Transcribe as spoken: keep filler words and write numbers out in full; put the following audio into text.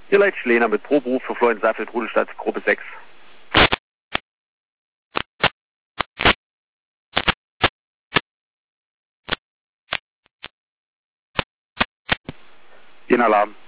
Ihr Leitsch Lena mit Proberuf für Florian Seifeld, Rudelstadt, Gruppe sechs. Den Alarm.